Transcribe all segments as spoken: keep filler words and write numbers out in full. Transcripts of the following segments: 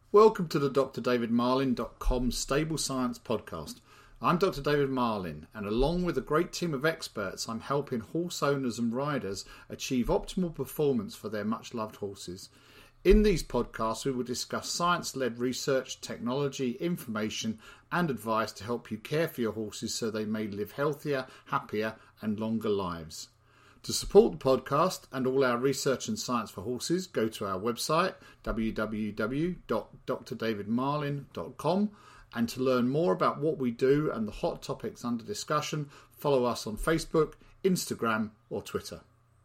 Welcome to the D R David Marlin dot com Stable Science Podcast. I'm Doctor David Marlin, and along with a great team of experts, I'm helping horse owners and riders achieve optimal performance for their much-loved horses. In these podcasts, we will discuss science-led research, technology, information, and advice to help you care for your horses so they may live healthier, happier, and longer lives. To support the podcast and all our research and science for horses, go to our website, w w w dot d r david marlin dot com, and to learn more about what we do and the hot topics under discussion, follow us on Facebook, Instagram, or Twitter.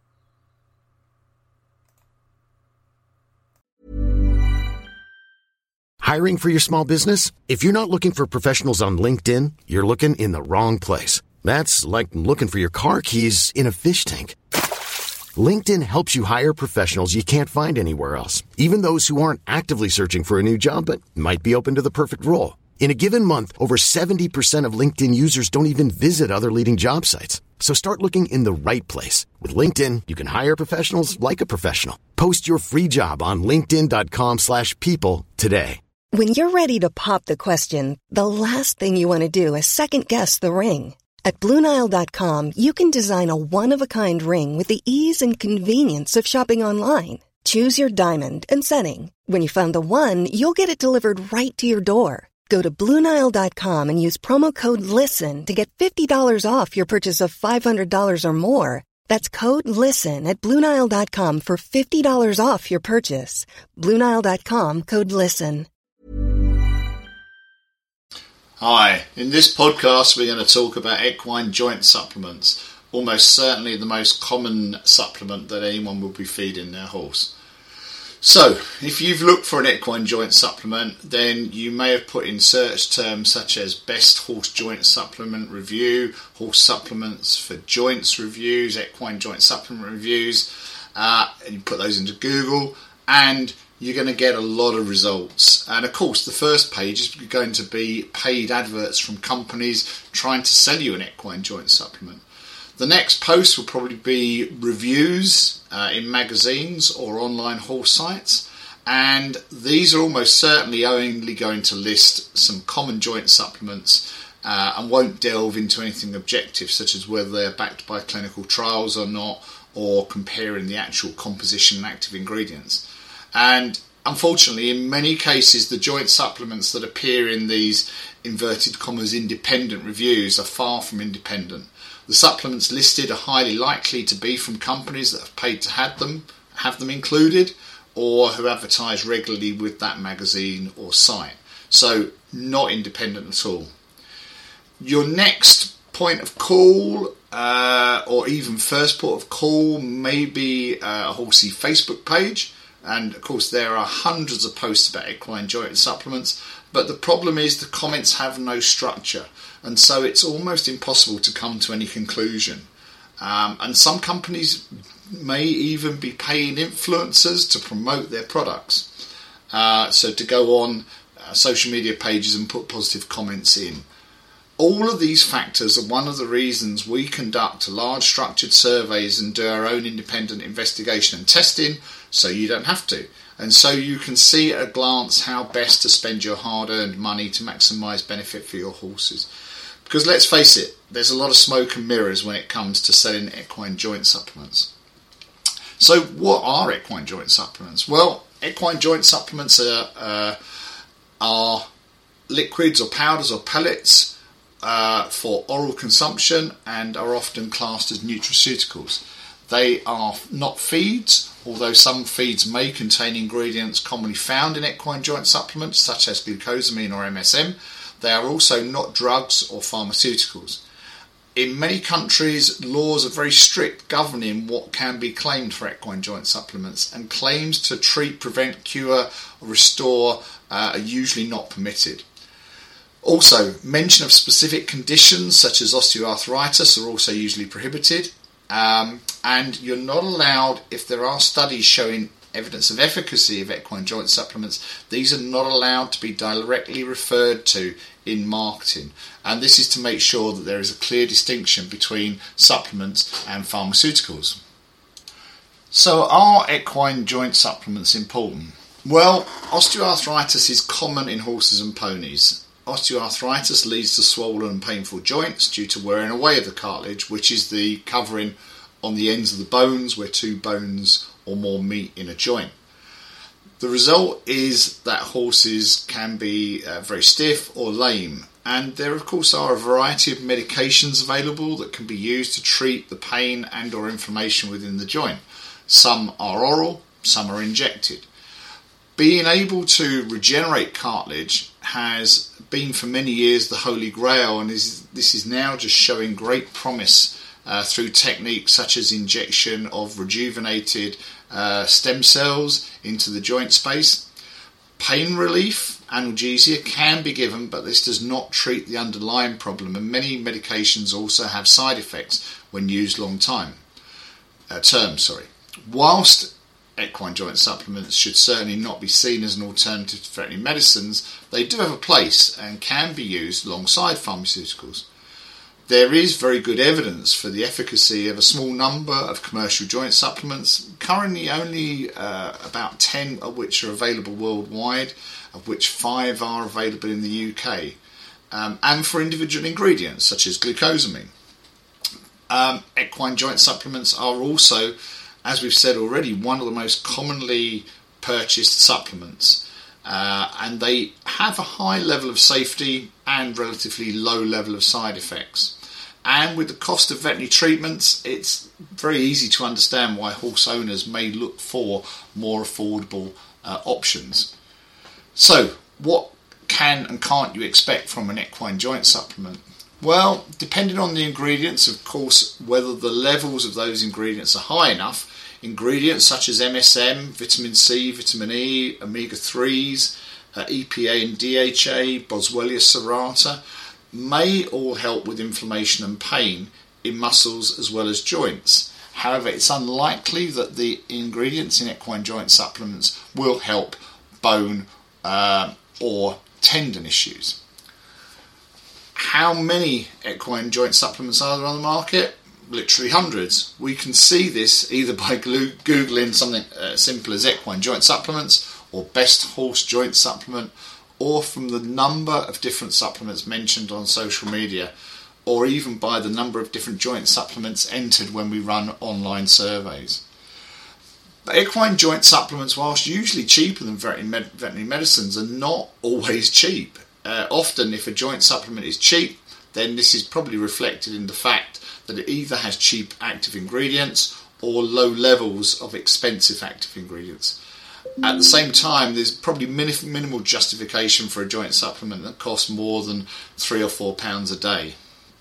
Hiring for your small business? If you're not looking for professionals on LinkedIn, you're looking in the wrong place. That's like looking for your car keys in a fish tank. LinkedIn helps you hire professionals you can't find anywhere else, even those who aren't actively searching for a new job but might be open to the perfect role. In a given month, over seventy percent of LinkedIn users don't even visit other leading job sites. So start looking in the right place. With LinkedIn, you can hire professionals like a professional. Post your free job on linkedin dot com slash people today. When you're ready to pop the question, the last thing you want to do is second-guess the ring. At Blue Nile dot com, you can design a one-of-a-kind ring with the ease and convenience of shopping online. Choose your diamond and setting. When you find the one, you'll get it delivered right to your door. Go to Blue Nile dot com and use promo code LISTEN to get fifty dollars off your purchase of five hundred dollars or more. That's code LISTEN at Blue Nile dot com for fifty dollars off your purchase. Blue Nile dot com, code LISTEN. Hi, in this podcast we're going to talk about equine joint supplements, almost certainly the most common supplement that anyone will be feeding their horse. So, if you've looked for an equine joint supplement, then you may have put in search terms such as best horse joint supplement review, horse supplements for joints reviews, equine joint supplement reviews, uh, and you put those into Google, and you're going to get a lot of results. And of course, the first page is going to be paid adverts from companies trying to sell you an equine joint supplement. The next post will probably be reviews uh, in magazines or online horse sites. And these are almost certainly only going to list some common joint supplements uh, and won't delve into anything objective, such as whether they're backed by clinical trials or not, or comparing the actual composition and active ingredients. And unfortunately, in many cases, the joint supplements that appear in these inverted commas independent reviews are far from independent. The supplements listed are highly likely to be from companies that have paid to have them, have them included, or who advertise regularly with that magazine or site. So, not independent at all. Your next point of call, uh, or even first port of call, may be a horsey Facebook page. And of course there are hundreds of posts about equine joint supplements, but the problem is the comments have no structure, and so it's almost impossible to come to any conclusion. Um, and some companies may even be paying influencers to promote their products, uh, so to go on uh, social media pages and put positive comments in. All of these factors are one of the reasons we conduct large structured surveys and do our own independent investigation and testing, so you don't have to. And so you can see at a glance how best to spend your hard-earned money to maximise benefit for your horses. Because let's face it, there's a lot of smoke and mirrors when it comes to selling equine joint supplements. So what are equine joint supplements? Well, equine joint supplements are, uh, are liquids or powders or pellets Uh, for oral consumption and are often classed as nutraceuticals. They are not feeds, although some feeds may contain ingredients commonly found in equine joint supplements, such as glucosamine or M S M. They are also not drugs or pharmaceuticals. In many countries, laws are very strict governing what can be claimed for equine joint supplements, and claims to treat, prevent, cure, or restore uh, are usually not permitted. Also, mention of specific conditions such as osteoarthritis are also usually prohibited, um, and you're not allowed, if there are studies showing evidence of efficacy of equine joint supplements, these are not allowed to be directly referred to in marketing, and this is to make sure that there is a clear distinction between supplements and pharmaceuticals. So are equine joint supplements important? Well, osteoarthritis is common in horses and ponies. Osteoarthritis leads to swollen and painful joints due to wearing away of the cartilage, which is the covering on the ends of the bones where two bones or more meet in a joint. The result is that horses can be uh, very stiff or lame, and there of course are a variety of medications available that can be used to treat the pain and or inflammation within the joint. Some are oral, some are injected. Being able to regenerate cartilage has been for many years the holy grail, and is, this is now just showing great promise uh, through techniques such as injection of rejuvenated uh, stem cells into the joint space. Pain relief, analgesia, can be given, but this does not treat the underlying problem, and many medications also have side effects when used long time uh, term. Sorry. Whilst equine joint supplements should certainly not be seen as an alternative to veterinary medicines, they do have a place and can be used alongside pharmaceuticals. There is very good evidence for the efficacy of a small number of commercial joint supplements, currently only uh, about ten of which are available worldwide, of which five are available in the U K, um, and for individual ingredients such as glucosamine. Um, equine joint supplements are also, as we've said already, one of the most commonly purchased supplements, uh, and they have a high level of safety and relatively low level of side effects. And with the cost of veterinary treatments, it's very easy to understand why horse owners may look for more affordable uh, options. So, what can and can't you expect from an equine joint supplement? Well, depending on the ingredients, of course, whether the levels of those ingredients are high enough, ingredients such as M S M, vitamin C, vitamin E, omega threes, uh, E P A and D H A, Boswellia serrata, may all help with inflammation and pain in muscles as well as joints. However, it's unlikely that the ingredients in equine joint supplements will help bone uh, or tendon issues. How many equine joint supplements are there on the market? Literally hundreds. We can see this either by googling something uh, simple as equine joint supplements or best horse joint supplement, or from the number of different supplements mentioned on social media, or even by the number of different joint supplements entered when we run online surveys. But equine joint supplements, whilst usually cheaper than veterinary medicines, are not always cheap. Uh, often if a joint supplement is cheap, then this is probably reflected in the fact that it either has cheap active ingredients or low levels of expensive active ingredients. At the same time, there's probably minimal justification for a joint supplement that costs more than three or four pounds a day.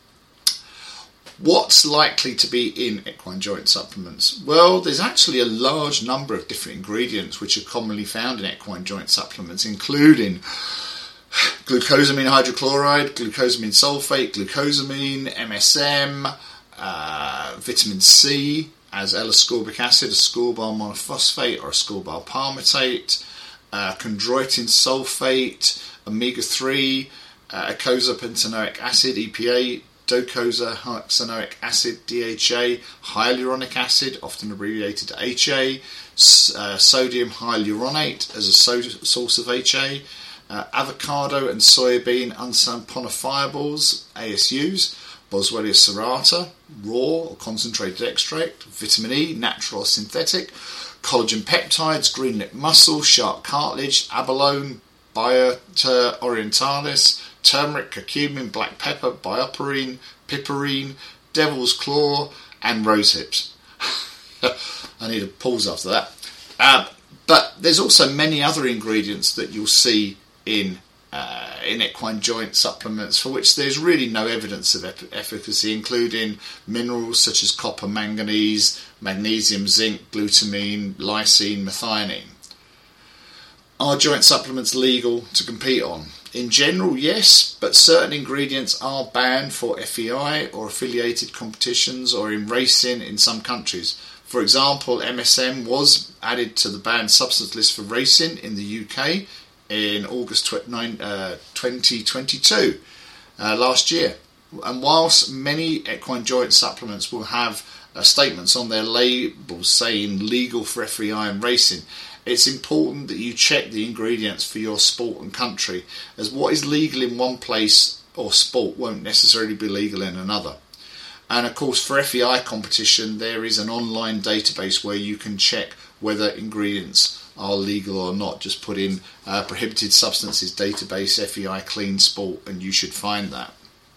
What's likely to be in equine joint supplements? Well, there's actually a large number of different ingredients which are commonly found in equine joint supplements, including glucosamine hydrochloride, glucosamine sulfate, glucosamine, M S M, uh, vitamin C, as L-ascorbic acid, ascorbyl monophosphate or ascorbyl palmitate, uh, chondroitin sulfate, omega three, uh, icosapentaenoic acid, E P A, docosahexaenoic acid, D H A, hyaluronic acid, often abbreviated to H A, uh, sodium hyaluronate as a so- source of H A, uh, avocado and soybean unsaponifiables, A S Us, Boswellia serrata, raw or concentrated extract, vitamin E, natural or synthetic, collagen peptides, green lip mussel, shark cartilage, abalone, Biota orientalis, turmeric, curcumin, black pepper, bioperine, piperine, devil's claw, and rose hips. I need a pause after that. Uh, but there's also many other ingredients that you'll see in Uh, in equine joint supplements for which there's really no evidence of ep- efficacy, including minerals such as copper, manganese, magnesium, zinc, glutamine, lysine, methionine. Are joint supplements legal to compete on? In general, yes, but certain ingredients are banned for F E I or affiliated competitions or in racing in some countries. For example, M S M was added to the banned substance list for racing in the U K in August twenty twenty-two, uh, last year. And whilst many equine joint supplements will have uh, statements on their labels saying legal for F E I and racing, It's important that you check the ingredients for your sport and country, as what is legal in one place or sport won't necessarily be legal in another. And of course, for F E I competition, there is an online database where you can check whether ingredients are legal or not. Just put in uh, prohibited substances database F E I clean sport and you should find that.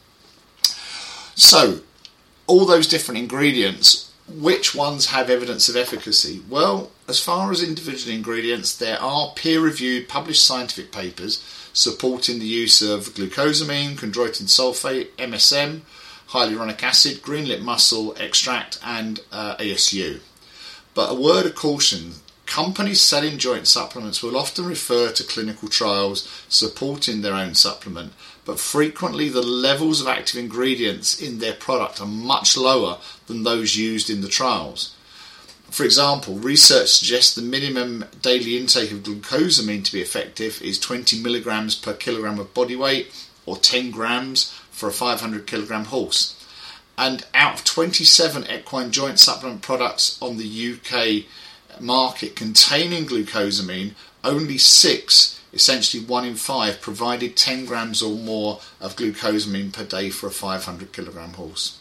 So, all those different ingredients, which ones have evidence of efficacy? Well, as far as individual ingredients, there are peer-reviewed published scientific papers supporting the use of glucosamine, chondroitin sulfate, M S M, hyaluronic acid, green lip mussel extract and uh, A S U. But a word of caution, companies selling joint supplements will often refer to clinical trials supporting their own supplement, but frequently the levels of active ingredients in their product are much lower than those used in the trials. For example, research suggests the minimum daily intake of glucosamine to be effective is twenty milligrams per kilogram of body weight, or ten grams for a five hundred kilogram horse. And out of twenty-seven equine joint supplement products on the U K market containing glucosamine, only six, essentially one in five, provided ten grams or more of glucosamine per day for a five hundred kilogram horse.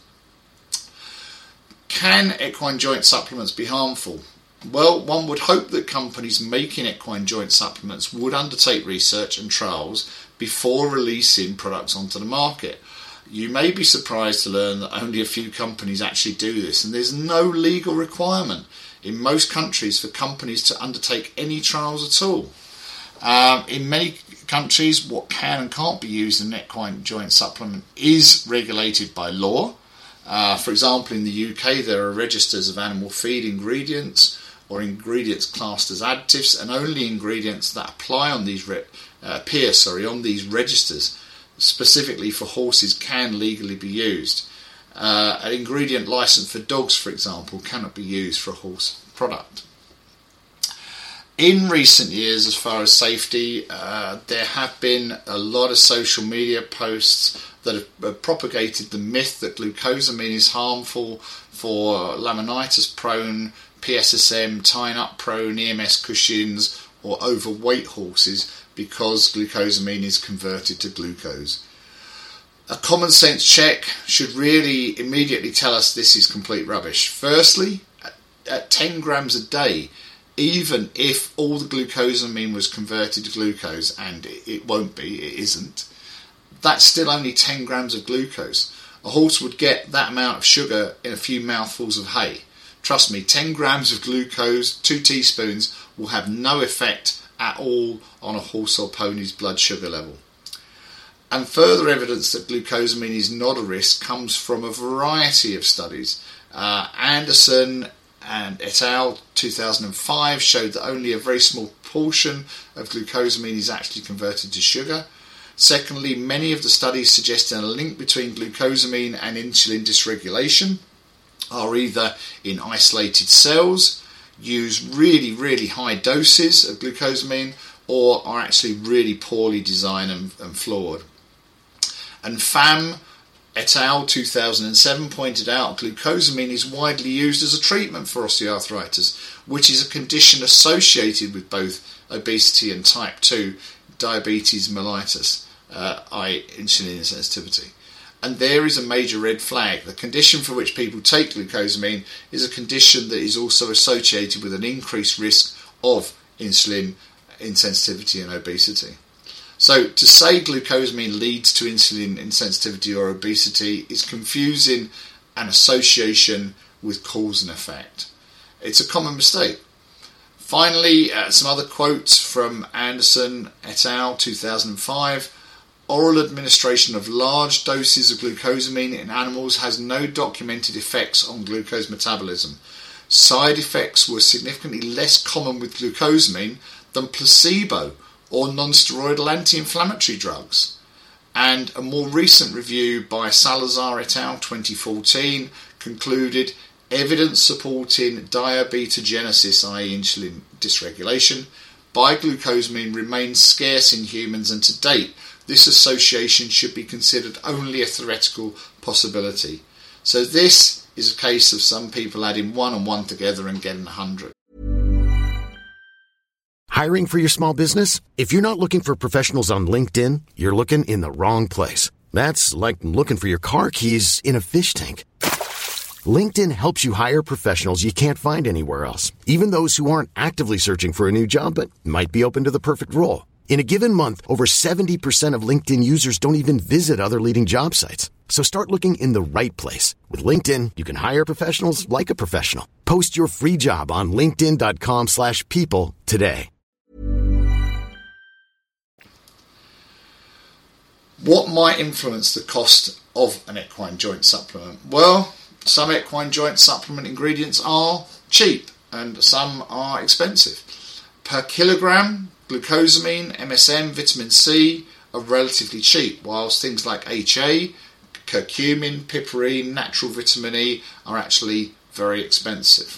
Can equine joint supplements be harmful? Well, one would hope that companies making equine joint supplements would undertake research and trials before releasing products onto the market. You may be surprised to learn that only a few companies actually do this, and there's no legal requirement in most countries for companies to undertake any trials at all. Um, in many countries, what can and can't be used in an equine joint supplement is regulated by law. Uh, for example, in the U K, there are registers of animal feed ingredients or ingredients classed as additives, and only ingredients that apply on these re- uh, appear sorry, on these registers specifically for horses can legally be used. Uh, an ingredient licensed for dogs, for example, cannot be used for a horse product. In recent years, as far as safety, uh, there have been a lot of social media posts that have uh, propagated the myth that glucosamine is harmful for laminitis-prone, P S S M, tying-up-prone, E M S Cushing's or overweight horses because glucosamine is converted to glucose. A common sense check should really immediately tell us this is complete rubbish. Firstly, at, at ten grams a day, even if all the glucosamine was converted to glucose, and it, it won't be, it isn't, that's still only ten grams of glucose. A horse would get that amount of sugar in a few mouthfuls of hay. Trust me, ten grams of glucose, two teaspoons, will have no effect at all on a horse or pony's blood sugar level. And further evidence that glucosamine is not a risk comes from a variety of studies. Uh, Anderson and et al. two thousand five showed that only a very small portion of glucosamine is actually converted to sugar. Secondly, many of the studies suggesting a link between glucosamine and insulin dysregulation are either in isolated cells, use really, really high doses of glucosamine, or are actually really poorly designed and, and flawed. And Pham et al. two thousand seven pointed out glucosamine is widely used as a treatment for osteoarthritis, which is a condition associated with both obesity and type two diabetes mellitus, uh, that is insulin insensitivity. And there is a major red flag. The condition for which people take glucosamine is a condition that is also associated with an increased risk of insulin insensitivity and obesity. So to say glucosamine leads to insulin insensitivity or obesity is confusing an association with cause and effect. It's a common mistake. Finally, uh, some other quotes from Anderson et al. two thousand five. Oral administration of large doses of glucosamine in animals has no documented effects on glucose metabolism. Side effects were significantly less common with glucosamine than placebo or non-steroidal anti-inflammatory drugs. And a more recent review by Salazar et al. twenty fourteen concluded evidence supporting diabetogenesis, that is insulin dysregulation, by glucosamine remains scarce in humans, and to date this association should be considered only a theoretical possibility. So this is a case of some people adding one and one together and getting a hundred. Hiring for your small business? If you're not looking for professionals on LinkedIn, you're looking in the wrong place. That's like looking for your car keys in a fish tank. LinkedIn helps you hire professionals you can't find anywhere else, even those who aren't actively searching for a new job but might be open to the perfect role. In a given month, over seventy percent of LinkedIn users don't even visit other leading job sites. So start looking in the right place. With LinkedIn, you can hire professionals like a professional. Post your free job on linkedin.com slash people today. What might influence the cost of an equine joint supplement? Well, some equine joint supplement ingredients are cheap and some are expensive. Per kilogram, glucosamine, M S M, vitamin C are relatively cheap, whilst things like H A, curcumin, piperine, natural vitamin E are actually very expensive.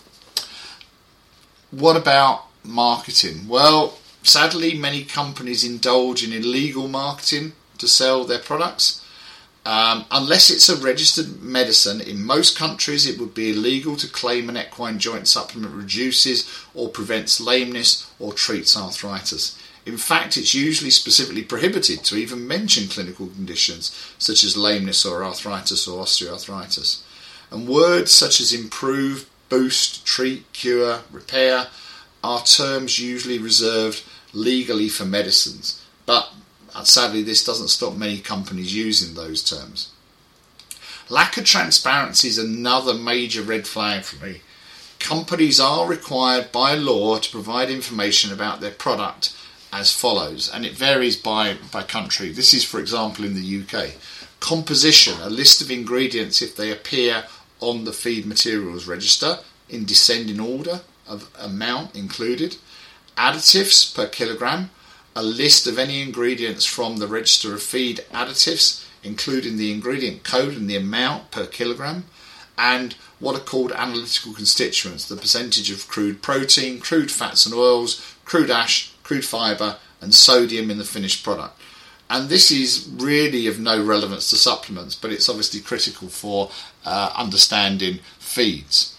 What about marketing? Well, sadly, many companies indulge in illegal marketing to sell their products. Um, unless it's a registered medicine, in most countries it would be illegal to claim an equine joint supplement reduces or prevents lameness or treats arthritis. In fact, it's usually specifically prohibited to even mention clinical conditions such as lameness or arthritis or osteoarthritis. And words such as improve, boost, treat, cure, repair are terms usually reserved legally for medicines. But sadly, this doesn't stop many companies using those terms. Lack of transparency is another major red flag for me. Companies are required by law to provide information about their product as follows, and it varies by, by country. This is, for example, in the U K. Composition, a list of ingredients if they appear on the feed materials register in descending order of amount included. Additives per kilogram, a list of any ingredients from the register of feed additives, including the ingredient code and the amount per kilogram, and what are called analytical constituents, the percentage of crude protein, crude fats and oils, crude ash, crude fibre, and sodium in the finished product. And this is really of no relevance to supplements, but it's obviously critical for uh, understanding feeds.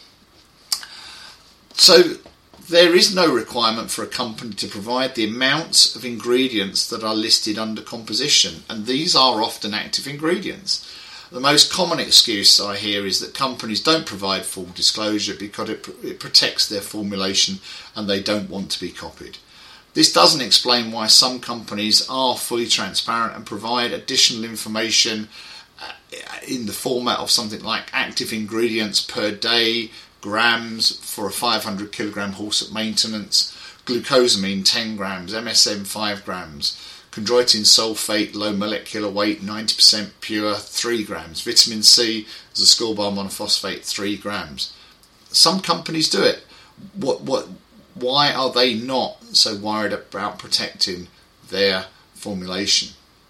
So there is no requirement for a company to provide the amounts of ingredients that are listed under composition, and these are often active ingredients. The most common excuse I hear is that companies don't provide full disclosure because it, it protects their formulation and they don't want to be copied. This doesn't explain why some companies are fully transparent and provide additional information in the format of something like active ingredients per day, grams for a five hundred kilogram horse at maintenance, glucosamine ten grams, M S M five grams, chondroitin sulfate low molecular weight ninety percent pure three grams, vitamin C as a ascorbyl monophosphate three grams. Some companies do it. What what why are they not so worried about protecting their formulation?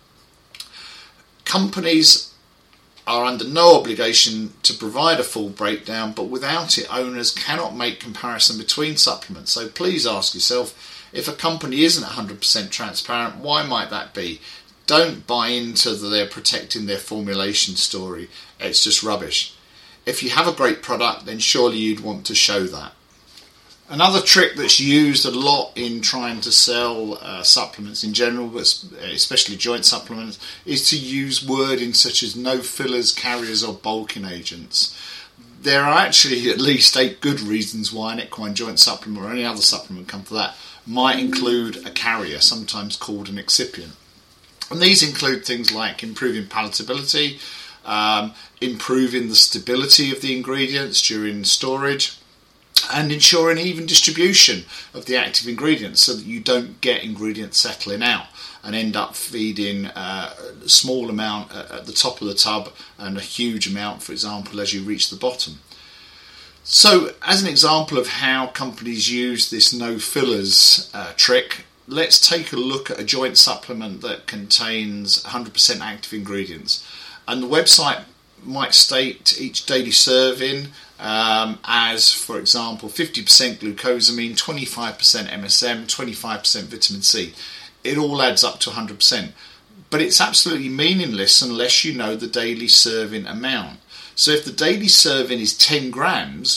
Companies are under no obligation to provide a full breakdown, but without it, owners cannot make comparison between supplements. So please ask yourself, if a company isn't one hundred percent transparent, why might that be? Don't buy into the they're protecting their formulation story. It's just rubbish. If you have a great product, then surely you'd want to show that. Another trick that's used a lot in trying to sell uh, supplements in general, but especially joint supplements, is to use wording such as no fillers, carriers or bulking agents. There are actually at least eight good reasons why an equine joint supplement or any other supplement, come to that, might include a carrier, sometimes called an excipient. And these include things like improving palatability, um, improving the stability of the ingredients during storage, and ensuring even distribution of the active ingredients so that you don't get ingredients settling out and end up feeding uh, a small amount at the top of the tub and a huge amount, for example, as you reach the bottom. So, as an example of how companies use this no fillers uh, trick, let's take a look at a joint supplement that contains one hundred percent active ingredients. And the website might state each daily serving um, as, for example, fifty percent glucosamine, twenty-five percent M S M, twenty-five percent vitamin C. It all adds up to one hundred percent. But it's absolutely meaningless unless you know the daily serving amount. So if the daily serving is ten grams,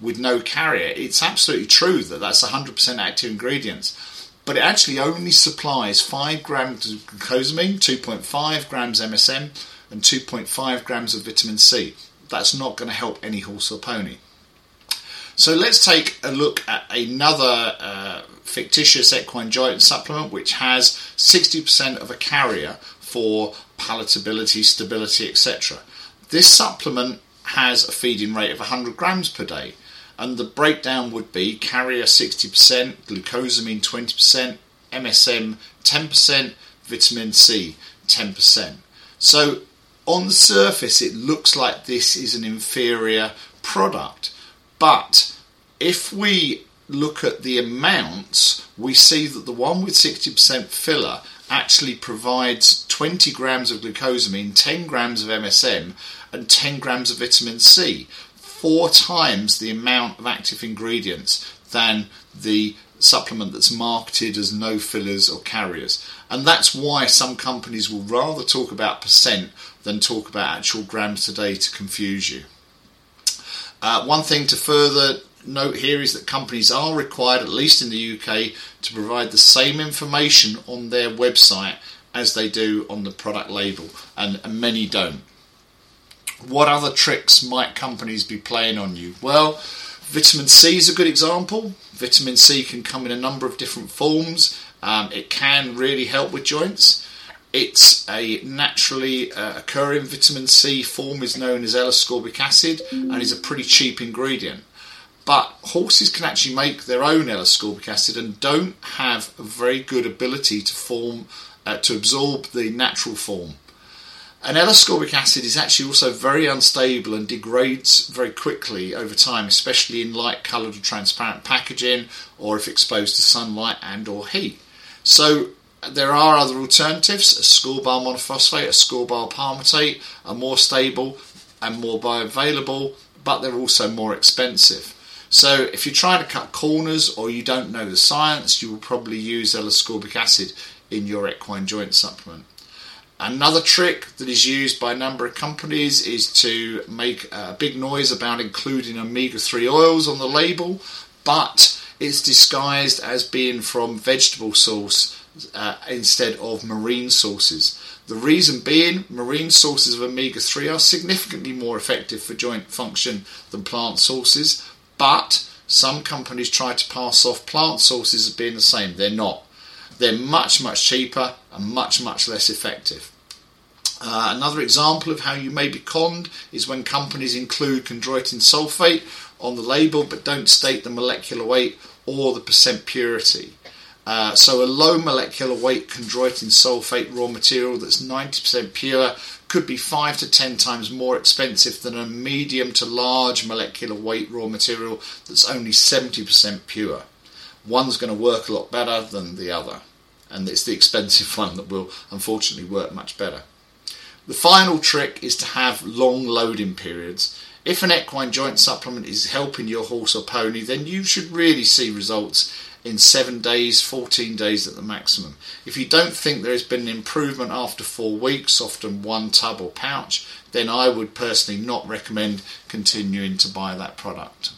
with no carrier, it's absolutely true that that's one hundred percent active ingredients, but it actually only supplies five grams of glucosamine, two point five grams M S M, and two point five grams of vitamin C. That's not going to help any horse or pony. So let's take a look at another uh, fictitious equine joint supplement which has sixty percent of a carrier for palatability, stability, et cetera. This supplement has a feeding rate of one hundred grams per day, and the breakdown would be carrier sixty percent, glucosamine twenty percent, M S M ten percent, vitamin C ten percent. So on the surface it looks like this is an inferior product, but if we look at the amounts, we see that the one with sixty percent filler actually provides twenty grams of glucosamine, ten grams of M S M and ten grams of vitamin C, four times the amount of active ingredients than the supplement that's marketed as no fillers or carriers. And that's why some companies will rather talk about percent than talk about actual grams a day to confuse you. Uh, one thing to further note here is that companies are required, at least in the U K, to provide the same information on their website as they do on the product label, and, and many don't. What other tricks might companies be playing on you? Well, vitamin C is a good example. Vitamin C can come in a number of different forms. Um, it can really help with joints. It's a naturally uh, occurring vitamin C form, is known as L-ascorbic acid, and is a pretty cheap ingredient. But horses can actually make their own L-ascorbic acid and don't have a very good ability to form, uh, to absorb the natural form. And L-ascorbic acid is actually also very unstable and degrades very quickly over time, especially in light coloured or transparent packaging, or if exposed to sunlight and or heat. So there are other alternatives. Ascorbyl monophosphate, ascorbyl palmitate are more stable and more bioavailable, but they're also more expensive. So if you're trying to cut corners or you don't know the science, you will probably use L-ascorbic acid in your equine joint supplement. Another trick that is used by a number of companies is to make a big noise about including omega three oils on the label, but it's disguised as being from vegetable source uh, instead of marine sources. The reason being, marine sources of omega three are significantly more effective for joint function than plant sources, but some companies try to pass off plant sources as being the same. They're not. They're much, much cheaper and much, much less effective. Uh, another example of how you may be conned is when companies include chondroitin sulfate on the label but don't state the molecular weight or the percent purity. Uh, so a low molecular weight chondroitin sulfate raw material that's ninety percent pure could be five to ten times more expensive than a medium to large molecular weight raw material that's only seventy percent pure. One's going to work a lot better than the other, and it's the expensive one that will unfortunately work much better. The final trick is to have long loading periods. If an equine joint supplement is helping your horse or pony, then you should really see results in seven days, fourteen days at the maximum. If you don't think there has been an improvement after four weeks, often one tub or pouch, then I would personally not recommend continuing to buy that product.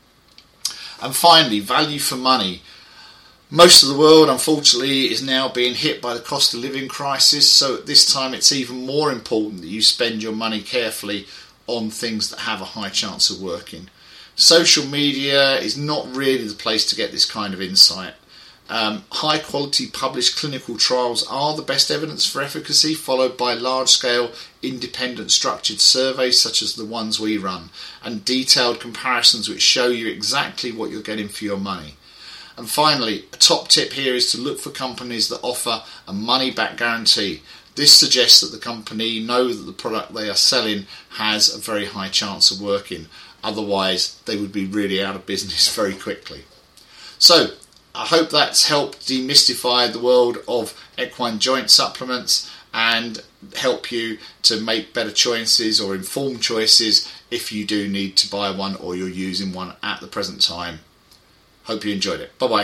And finally, value for money. Most of the world, unfortunately, is now being hit by the cost of living crisis, so at this time it's even more important that you spend your money carefully on things that have a high chance of working. Social media is not really the place to get this kind of insight. Um, high quality published clinical trials are the best evidence for efficacy, followed by large scale independent structured surveys such as the ones we run, and detailed comparisons which show you exactly what you're getting for your money. And finally, a top tip here is to look for companies that offer a money back guarantee. This suggests that the company know that the product they are selling has a very high chance of working. Otherwise, they would be really out of business very quickly. So, I hope that's helped demystify the world of equine joint supplements and help you to make better choices or informed choices if you do need to buy one or you're using one at the present time. Hope you enjoyed it. Bye-bye.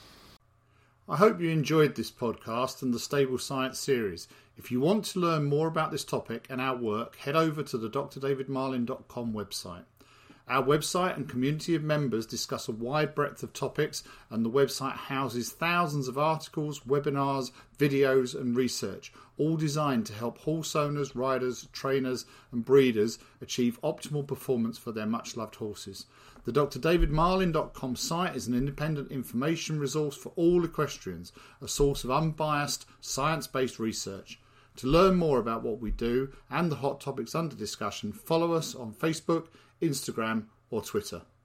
I hope you enjoyed this podcast and the Stable Science series. If you want to learn more about this topic and our work, head over to the d r david marlin dot com website. Our website and community of members discuss a wide breadth of topics, and the website houses thousands of articles, webinars, videos and research, all designed to help horse owners, riders, trainers and breeders achieve optimal performance for their much-loved horses. The D R david marlin dot com site is an independent information resource for all equestrians, a source of unbiased, science-based research. To learn more about what we do and the hot topics under discussion, follow us on Facebook, Instagram or Twitter.